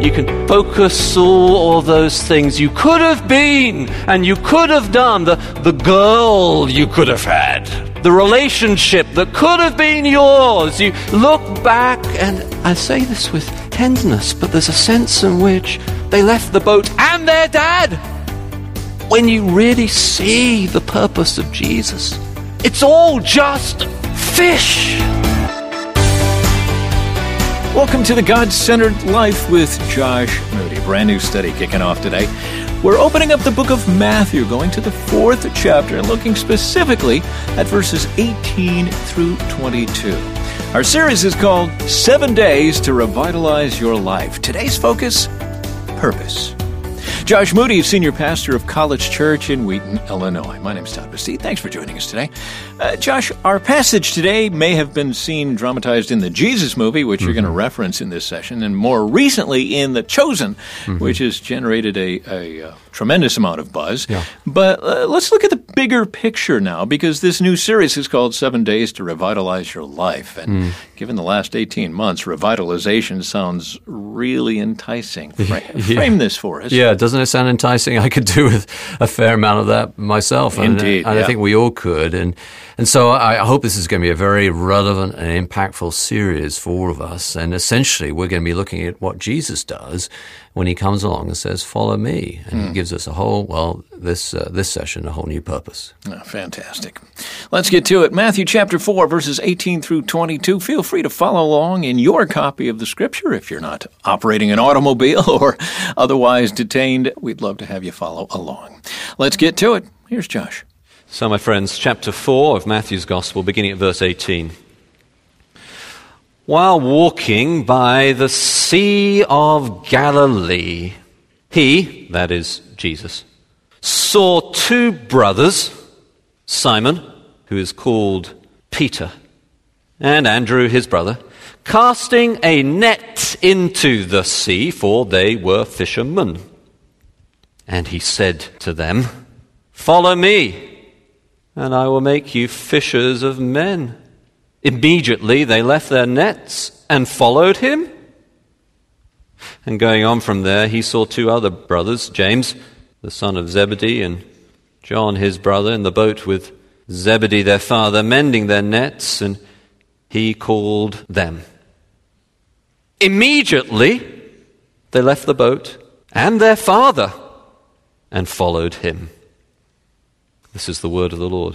You can focus all those things you could have been and you could have done, the girl you could have had, the relationship that could have been yours. You look back, and I say this with tenderness, but there's a sense in which they left the boat and their dad. When you really see the purpose of Jesus, it's all just fish. Welcome to the God-Centered Life with Josh Moody. Brand new study kicking off today. We're opening up the book of Matthew, going to the 4th chapter and looking specifically at verses 18 through 22. Our series is called 7 Days to Revitalize Your Life. Today's focus, purpose. Josh Moody, senior pastor of College Church in Wheaton, Illinois. My name's Todd Bastide. Thanks for joining us today. Josh, our passage today may have been seen dramatized in the Jesus movie, which you're going to reference in this session, and more recently in The Chosen, which has generated a tremendous amount of buzz. Yeah. But let's look at the bigger picture now, because this new series is called 7 Days to Revitalize Your Life. And given the last 18 months, revitalization sounds really enticing. Frame this for us. Yeah, doesn't it sound enticing? I could do with a fair amount of that myself. Indeed. And I think we all could. And so I hope this is going to be a very relevant and impactful series for all of us. And essentially, we're going to be looking at what Jesus does when he comes along and says, "Follow me." And he gives us this session, a whole new purpose. Oh, fantastic. Let's get to it. Matthew chapter 4, verses 18 through 22. Feel free to follow along in your copy of the scripture if you're not operating an automobile or otherwise detained. We'd love to have you follow along. Let's get to it. Here's Josh. So, my friends, chapter 4 of Matthew's Gospel, beginning at verse 18. While walking by the Sea of Galilee, he, that is Jesus, saw two brothers, Simon, who is called Peter, and Andrew, his brother, casting a net into the sea, for they were fishermen. And he said to them, "Follow me, and I will make you fishers of men." Immediately they left their nets and followed him. And going on from there, he saw two other brothers, James, the son of Zebedee, and John, his brother, in the boat with Zebedee, their father, mending their nets, and he called them. Immediately they left the boat and their father and followed him. This is the word of the Lord.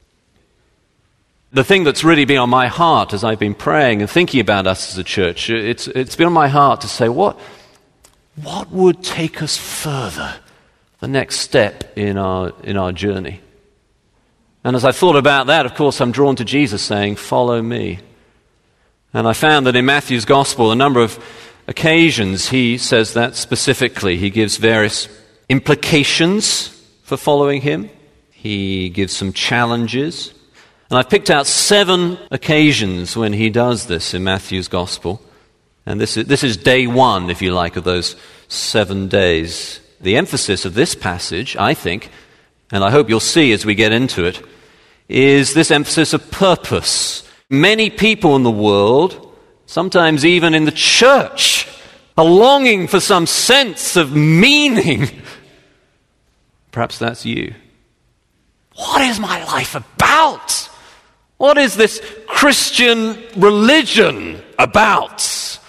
The thing that's really been on my heart as I've been praying and thinking about us as a church, it's been on my heart to say, what would take us further, the next step in our journey? And as I thought about that, of course, I'm drawn to Jesus saying, "Follow me." And I found that in Matthew's Gospel, a number of occasions, he says that specifically. He gives various implications for following him. He gives some challenges. And I've picked out 7 occasions when he does this in Matthew's Gospel. And this is day 1, if you like, of those 7 days. The emphasis of this passage, I think, and I hope you'll see as we get into it, is this emphasis of purpose. Many people in the world, sometimes even in the church, are longing for some sense of meaning. Perhaps that's you. What is my life about? What is this Christian religion about?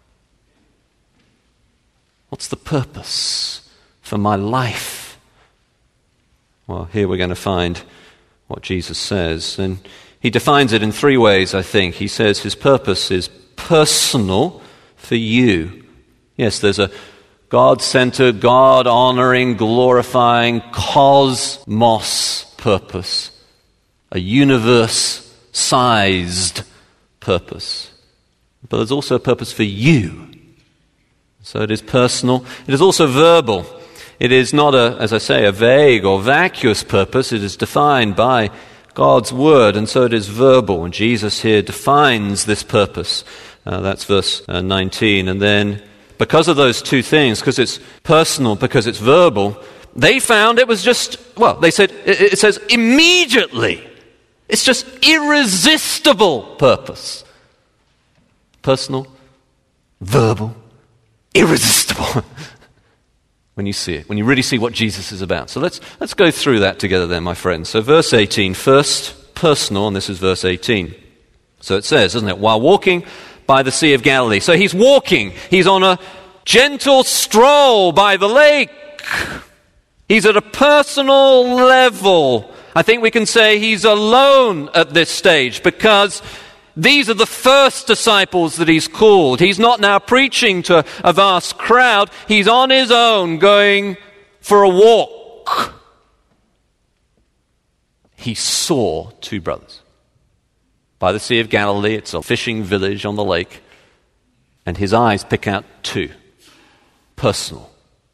What's the purpose for my life? Well, here we're going to find what Jesus says. And he defines it in 3 ways, I think. He says his purpose is personal for you. Yes, there's a God-centered, God-honoring, glorifying, cosmos purpose. A universe-sized purpose. But there's also a purpose for you. So it is personal. It is also verbal. It is not as I say, a vague or vacuous purpose. It is defined by God's word, and so it is verbal. And Jesus here defines this purpose. That's verse 19. And then, because of those 2 things, because it's personal, because it's verbal, they found it was just, they said, it says immediately. It's just irresistible purpose. Personal, verbal, irresistible when you see it, when you really see what Jesus is about. So let's go through that together then, my friends. So verse 18, first personal, and this is verse 18. So it says, doesn't it, while walking by the Sea of Galilee. So he's walking. He's on a gentle stroll by the lake. He's at a personal level. I think we can say he's alone at this stage because these are the first disciples that he's called. He's not now preaching to a vast crowd. He's on his own going for a walk. He saw two brothers by the Sea of Galilee. It's a fishing village on the lake. And his eyes pick out two. Personal.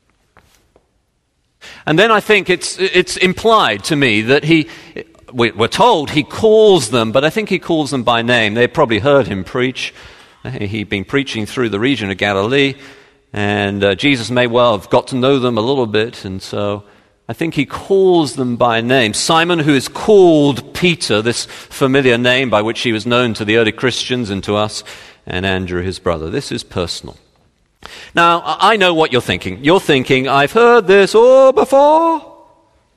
And then I think it's implied to me that we're told he calls them, but I think he calls them by name. They probably heard him preach. He'd been preaching through the region of Galilee, and Jesus may well have got to know them a little bit, and so I think he calls them by name. Simon, who is called Peter, this familiar name by which he was known to the early Christians and to us, and Andrew, his brother. This is personal. Now, I know what you're thinking. You're thinking, I've heard this all before.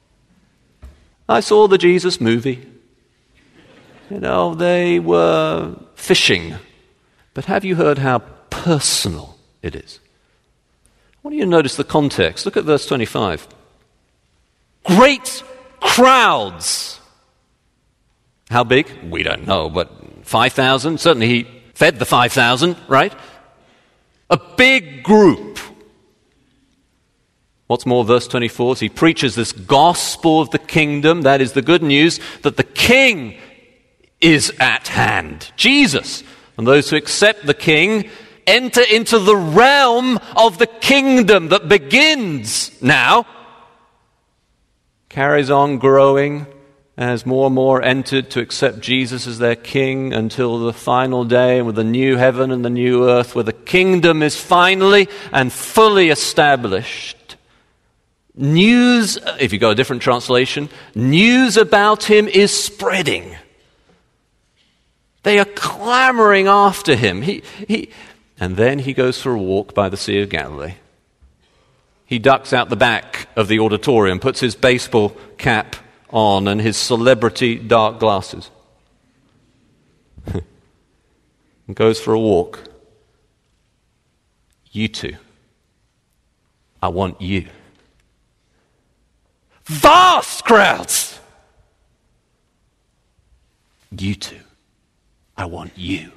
I saw the Jesus movie. They were fishing. But have you heard how personal it is? I want you to notice the context. Look at verse 25. Great crowds. How big? We don't know, but 5,000. Certainly he fed the 5,000, right? A big group. What's more, verse 24, as he preaches this gospel of the kingdom, that is the good news that the king is at hand. Jesus. And those who accept the king enter into the realm of the kingdom that begins now, carries on growing as more and more entered to accept Jesus as their king until the final day with the new heaven and the new earth where the kingdom is finally and fully established. News, if you go a different translation, news about him is spreading. They are clamoring after him. And then he goes for a walk by the Sea of Galilee. He ducks out the back of the auditorium, puts his baseball cap on and his celebrity dark glasses, and goes for a walk. You two. I want you. Vast crowds. You two. I want you.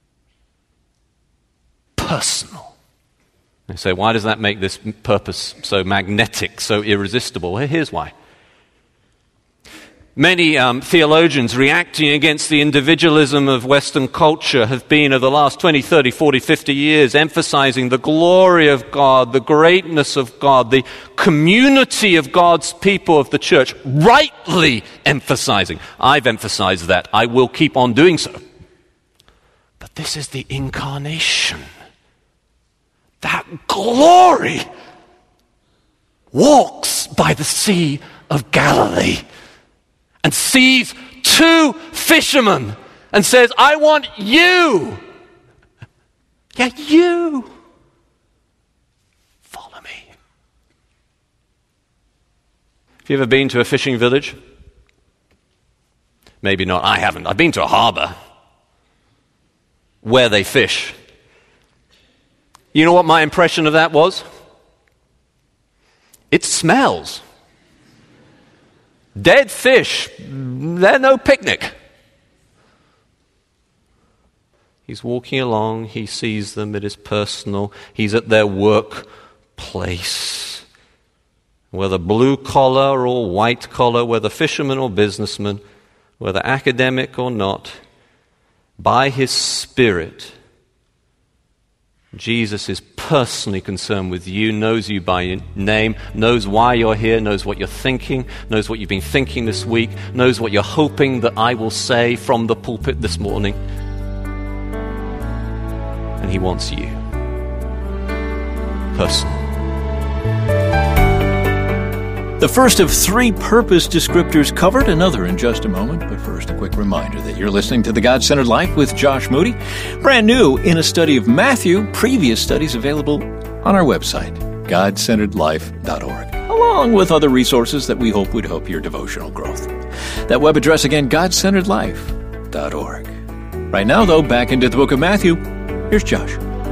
Personal. They say, why does that make this purpose so magnetic, so irresistible? Well, here's why. Many theologians reacting against the individualism of Western culture have been, over the last 20, 30, 40, 50 years, emphasizing the glory of God, the greatness of God, the community of God's people of the church, rightly emphasizing. I've emphasized that. I will keep on doing so. But this is the incarnation. That glory walks by the Sea of Galilee and sees two fishermen and says, I want you. Yeah, you. Follow me. Have you ever been to a fishing village? Maybe not. I haven't. I've been to a harbor where they fish. You know what my impression of that was? It smells. Dead fish, they're no picnic. He's walking along, he sees them, it is personal. He's at their workplace. Whether blue collar or white collar, whether fisherman or businessman, whether academic or not, by his Spirit, Jesus is personally concerned with you, knows you by your name, knows why you're here, knows what you're thinking, knows what you've been thinking this week, knows what you're hoping that I will say from the pulpit this morning. And he wants you. Personal. The first of 3 purpose descriptors covered, another in just a moment. But first, a quick reminder that you're listening to The God-Centered Life with Josh Moody. Brand new in a study of Matthew, previous studies available on our website, godcenteredlife.org, along with other resources that we hope would help your devotional growth. That web address again, godcenteredlife.org. Right now, though, back into the book of Matthew. Here's Josh.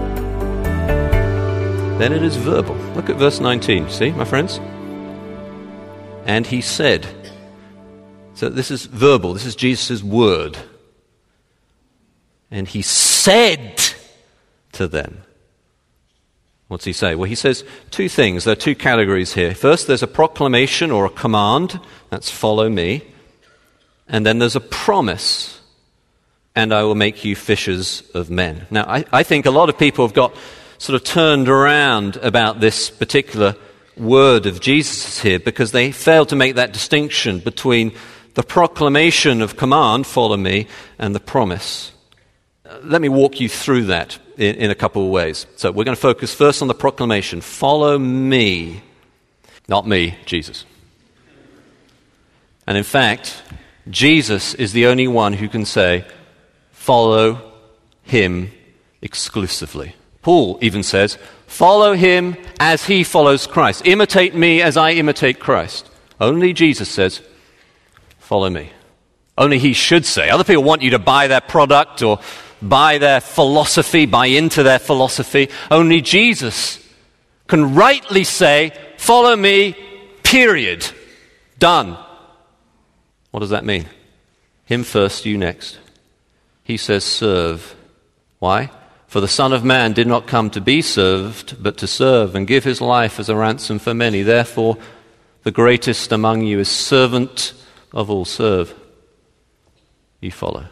Then it is verbal. Look at verse 19. See, my friends? And he said. So this is verbal. This is Jesus' word. And he said to them. What's he say? Well, he says 2 things. There are 2 categories here. First, there's a proclamation or a command. That's follow me. And then there's a promise. And I will make you fishers of men. Now, I think a lot of people have got sort of turned around about this particular word of Jesus here because they failed to make that distinction between the proclamation of command, follow me, and the promise. Let me walk you through that in a couple of ways. So we're going to focus first on the proclamation. Follow me. Not me, Jesus. And in fact, Jesus is the only one who can say, follow him exclusively. Paul even says, follow him as he follows Christ. Imitate me as I imitate Christ. Only Jesus says, follow me. Only he should say. Other people want you to buy their product or buy their philosophy, buy into their philosophy. Only Jesus can rightly say, follow me, period. Done. What does that mean? Him first, you next. He says, serve. Why? For the Son of Man did not come to be served, but to serve and give his life as a ransom for many. Therefore, the greatest among you is servant of all. Serve. You follow.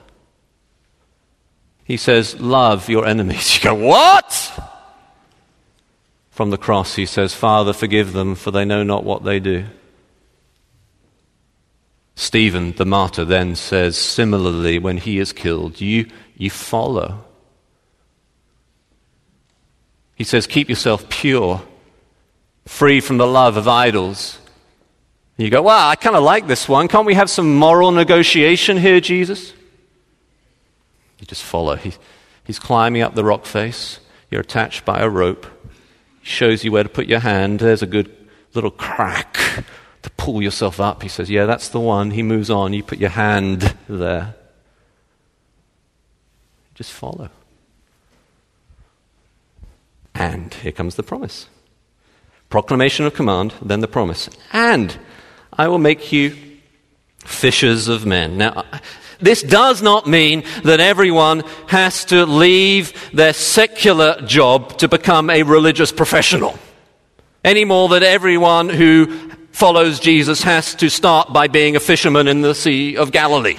He says, love your enemies. You go, what? From the cross, he says, Father, forgive them, for they know not what they do. Stephen, the martyr, then says, similarly, when he is killed, you follow. He says, keep yourself pure, free from the love of idols. You go, wow, I kind of like this one. Can't we have some moral negotiation here, Jesus? You just follow. He's climbing up the rock face. You're attached by a rope. He shows you where to put your hand. There's a good little crack to pull yourself up. He says, yeah, that's the one. He moves on. You put your hand there. Just follow. And here comes the promise. Proclamation of command, then the promise. And I will make you fishers of men. Now, this does not mean that everyone has to leave their secular job to become a religious professional. Any more than everyone who follows Jesus has to start by being a fisherman in the Sea of Galilee.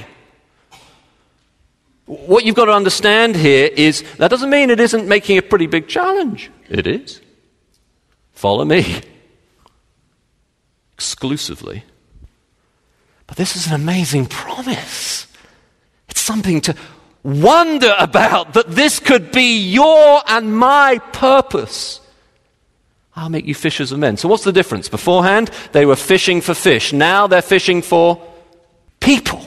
What you've got to understand here is that doesn't mean it isn't making a pretty big challenge. It is. Follow me. Exclusively. But this is an amazing promise. It's something to wonder about, that this could be your and my purpose. I'll make you fishers of men. So what's the difference? Beforehand, they were fishing for fish. Now they're fishing for people.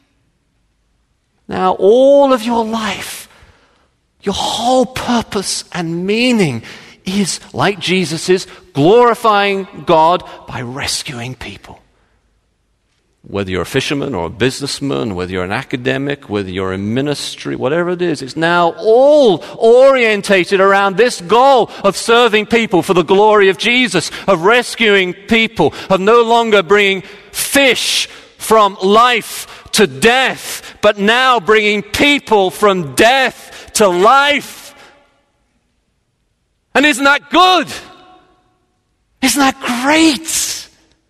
Now, all of your life, your whole purpose and meaning is, like Jesus is, glorifying God by rescuing people. Whether you're a fisherman or a businessman, whether you're an academic, whether you're in ministry, whatever it is, it's now all orientated around this goal of serving people for the glory of Jesus, of rescuing people, of no longer bringing fish from life to death, but now bringing people from death to life. And isn't that good? Isn't that great?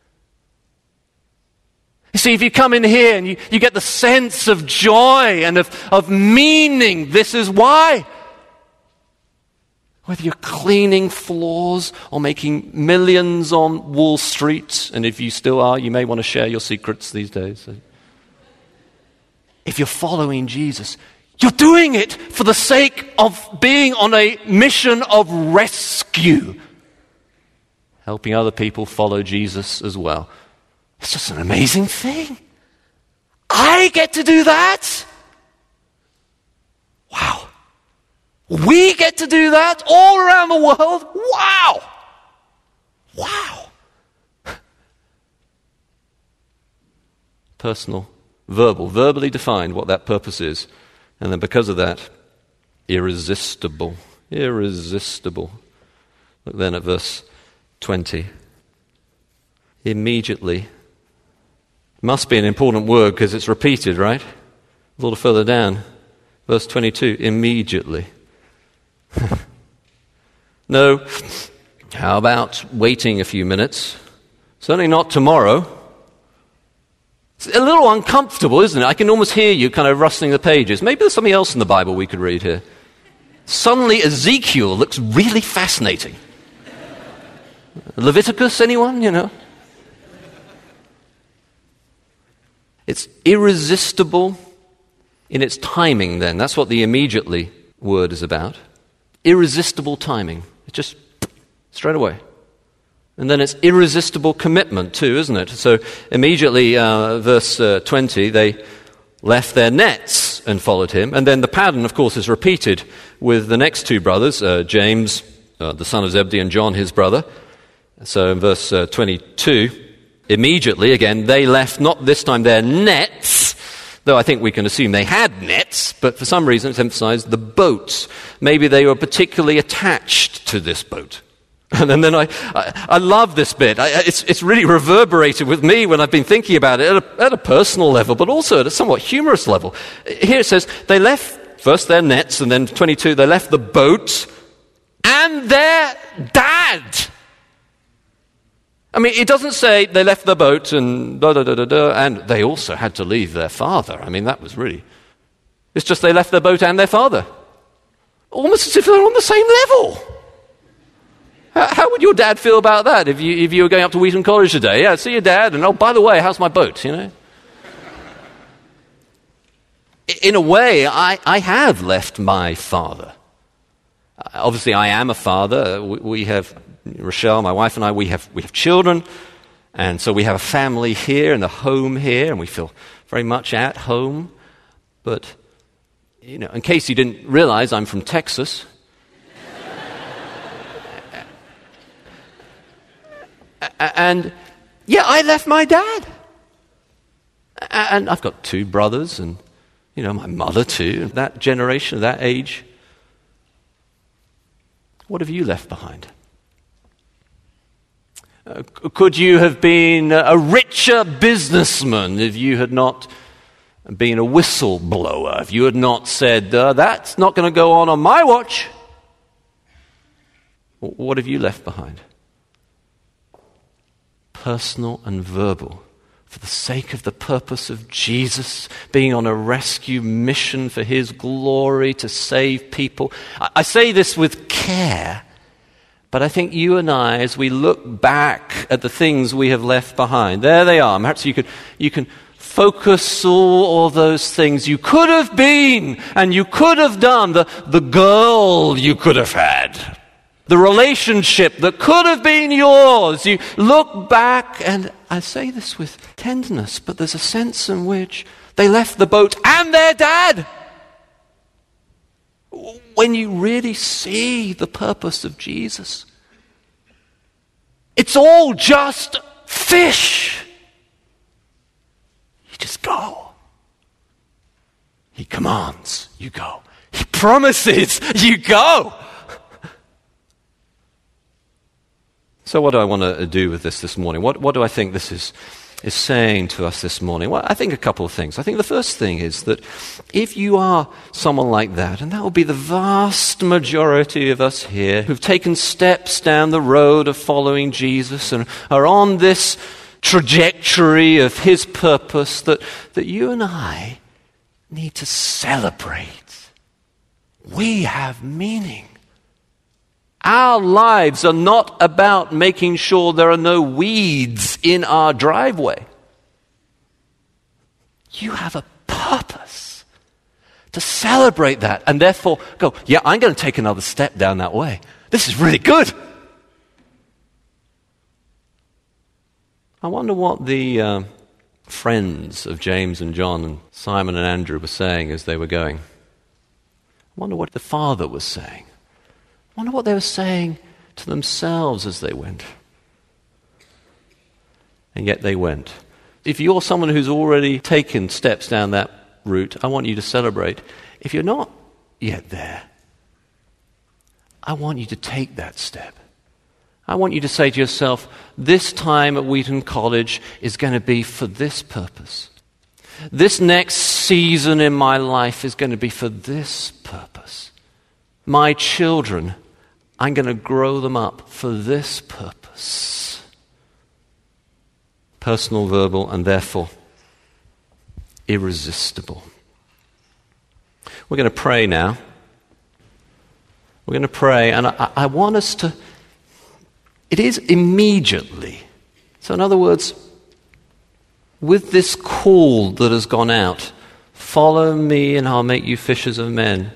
You see, if you come in here and you get the sense of joy and of meaning, this is why. Whether you're cleaning floors or making millions on Wall Street, and if you still are, you may want to share your secrets these days. If you're following Jesus, you're doing it for the sake of being on a mission of rescue. helping other people follow Jesus as well. It's just an amazing thing. I get to do that? Wow. We get to do that all around the world? Wow. Wow. Personal, verbally defined what that purpose is. And then because of that, irresistible. Irresistible. Look then at verse 20. Immediately. Must be an important word because it's repeated, right? A little further down. Verse 22. Immediately. No. How about waiting a few minutes? Certainly not tomorrow. It's a little uncomfortable, isn't it? I can almost hear you kind of rustling the pages. Maybe there's something else in the Bible we could read here. Suddenly Ezekiel looks really fascinating. Leviticus, anyone, It's irresistible in its timing then. That's what the immediately word is about. Irresistible timing. It's just straight away. And then it's irresistible commitment too, isn't it? So immediately, verse 20, they left their nets and followed him. And then the pattern, of course, is repeated with the next two brothers, James, the son of Zebedee, and John, his brother. So in verse 22, immediately, again, they left not this time their nets, though I think we can assume they had nets, but for some reason it's emphasized the boats. Maybe they were particularly attached to this boat. And then I love this bit. It's really reverberated with me when I've been thinking about it at a personal level, but also at a somewhat humorous level. Here it says, they left first their nets, and then 22, they left the boat and their dad. I mean, it doesn't say they left the boat and and they also had to leave their father. I mean, that was really... It's just they left their boat and their father. Almost as if they're on the same level. How would your dad feel about that if you were going up to Wheaton College today? Yeah, see your dad, and oh, by the way, how's my boat, In a way, I have left my father. Obviously, I am a father. We have, Rochelle, my wife and I, we have children, and so we have a family here and a home here, and we feel very much at home. But, in case you didn't realize, I'm from Texas. And, I left my dad. And I've got two brothers and, my mother too, that generation, that age. What have you left behind? Could you have been a richer businessman if you had not been a whistleblower, if you had not said, that's not going to go on my watch? What have you left behind? Personal and verbal, for the sake of the purpose of Jesus, being on a rescue mission for his glory to save people. I say this with care, but I think you and I, as we look back at the things we have left behind, there they are. Perhaps you can focus all those things you could have been and you could have done, the girl you could have had. The relationship that could have been yours. You look back, and I say this with tenderness, but there's a sense in which they left the boat and their dad. When you really see the purpose of Jesus, it's all just fish. You just go. He commands, you go. He promises, you go. So what do I want to do with this morning? What do I think this is saying to us this morning? Well, I think a couple of things. I think the first thing is that if you are someone like that, and that will be the vast majority of us here who've taken steps down the road of following Jesus and are on this trajectory of his purpose, that you and I need to celebrate. We have meaning. Our lives are not about making sure there are no weeds in our driveway. You have a purpose to celebrate that and therefore go, I'm going to take another step down that way. This is really good. I wonder what the friends of James and John and Simon and Andrew were saying as they were going. I wonder what the Father was saying. I wonder what they were saying to themselves as they went. And yet they went. If you're someone who's already taken steps down that route, I want you to celebrate. If you're not yet there, I want you to take that step. I want you to say to yourself, this time at Wheaton College is going to be for this purpose. This next season in my life is going to be for this purpose. My children, I'm going to grow them up for this purpose. Personal, verbal, and therefore irresistible. We're going to pray now. We're going to pray, and I want us to... It is immediately. So in other words, with this call that has gone out, follow me and I'll make you fishers of men,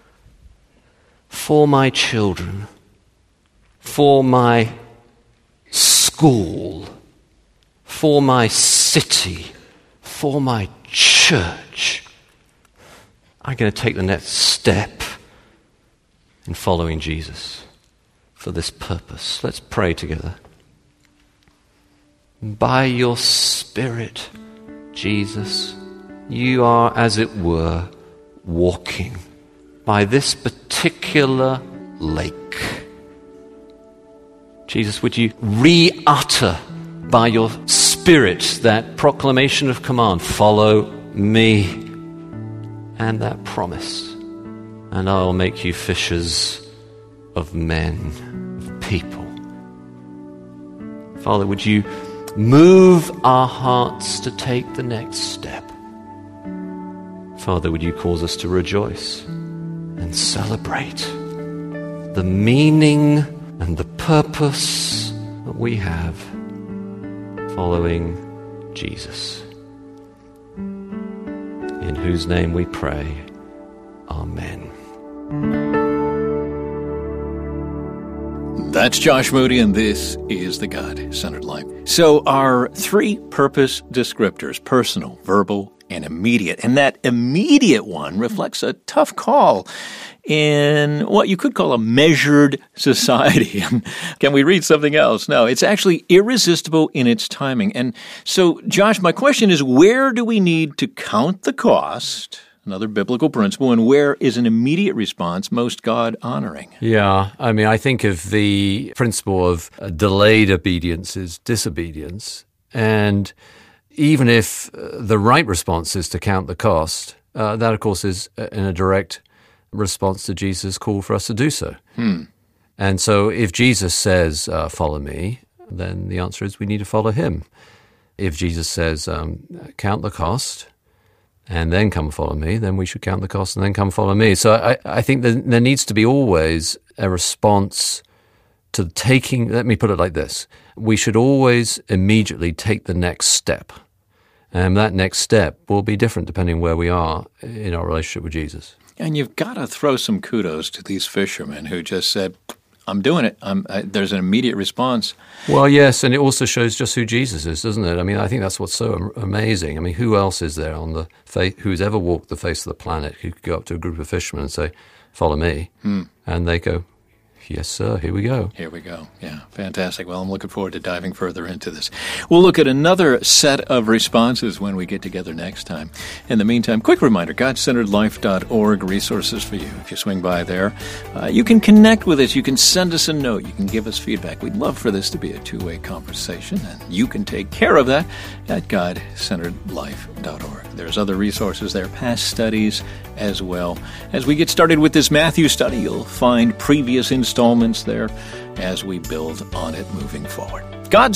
for my children, for my school, for my city, for my church, I'm going to take the next step in following Jesus. For this purpose. Let's pray together. By your Spirit, Jesus, you are, as it were, walking by this particular lake. Jesus, would you re-utter by your Spirit that proclamation of command, follow me, and that promise, and I will make you fishers of men, of people. Father, would you move our hearts to take the next step? Father, would you cause us to rejoice and celebrate the meaning and the purpose that we have following Jesus, in whose name we pray. Amen. That's Josh Moody, and this is The God-Centered Life. So our three purpose descriptors, personal, verbal, and immediate. And that immediate one reflects a tough call in what you could call a measured society. Can we read something else? No, it's actually irresistible in its timing. And so, Josh, my question is, where do we need to count the cost, another biblical principle, and where is an immediate response most God-honoring? Yeah, I mean, I think of the principle of delayed obedience is disobedience. And even if the right response is to count the cost, that, of course, is in a direct response to Jesus' call for us to do so. And so if Jesus says, follow me, then the answer is we need to follow him. If Jesus says, count the cost, and then come follow me, then we should count the cost and then come follow me. So I think that there needs to be always a response to taking, let me put it like this, we should always immediately take the next step. And that next step will be different depending where we are in our relationship with Jesus. And you've got to throw some kudos to these fishermen who just said, I'm doing it. There's an immediate response. Well, yes, and it also shows just who Jesus is, doesn't it? I mean, I think that's what's so amazing. I mean, who else is there on the who's ever walked the face of the planet who could go up to a group of fishermen and say, follow me? And they go, yes, sir, here we go. Here we go. Yeah, fantastic. Well, I'm looking forward to diving further into this. We'll look at another set of responses when we get together next time. In the meantime, quick reminder, GodCenteredLife.org, resources for you. If you swing by there, you can connect with us. You can send us a note. You can give us feedback. We'd love for this to be a two-way conversation, and you can take care of that at GodCenteredLife.org. There's other resources there, past studies as well. As we get started with this Matthew study, you'll find previous installments there as we build on it moving forward.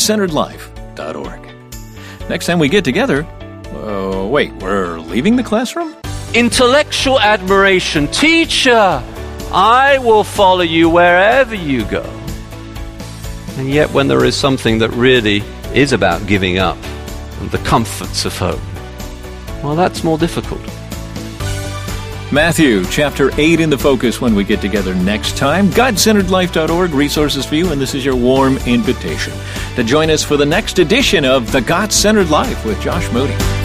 GodCenteredLife.org. Next time we get together, wait, we're leaving the classroom? Intellectual admiration. Teacher, I will follow you wherever you go. And yet when there is something that really is about giving up the comforts of home, well, that's more difficult. Matthew chapter 8 in the focus when we get together next time. GodCenteredLife.org, resources for you, and this is your warm invitation to join us for the next edition of The God-Centered Life with Josh Moody.